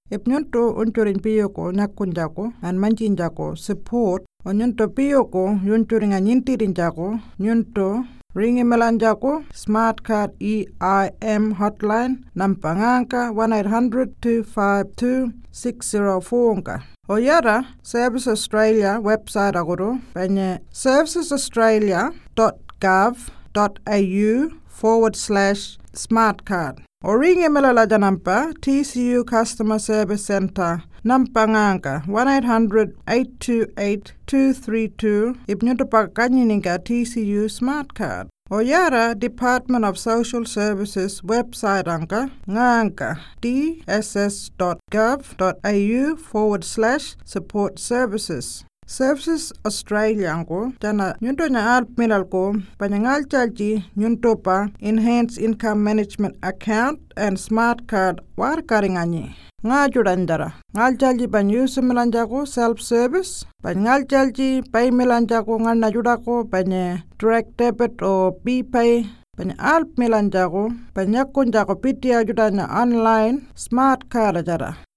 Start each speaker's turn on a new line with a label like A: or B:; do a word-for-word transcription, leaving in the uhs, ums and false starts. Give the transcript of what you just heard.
A: Ipnyunto unchurin piyoko nyakunjako an manchinjako support onyunto piyoko yunchurin anyintirinjako nyunto ringi melanjako smart card E I M hotline nampanganga one eight hundred two five two six zero four ka. Oyara Service Australia website agoro penye servicesaustralia.gov.au forward slash smart card. Oringe melalaja nampa T C U Customer Service Center nampanganga one eight hundred eight two eight two three two ipnyuto pakanyininga T C U Smart Card. Oyara Department of Social Services website anka nganga dss.gov.au forward slash support services. Services Australia anko jana nyunto nya alp milal ko panyangal chalji nyunto pa Enhanced Income Management Account and Smart Card war karingani. Nga jurandara ngal chalji pan yusu melanjako self service pan ngal chalji pay melanjako ngal na judako panye direct debit o B-pay pan alp melanjako pan yakun jako P T A judana online smart card jara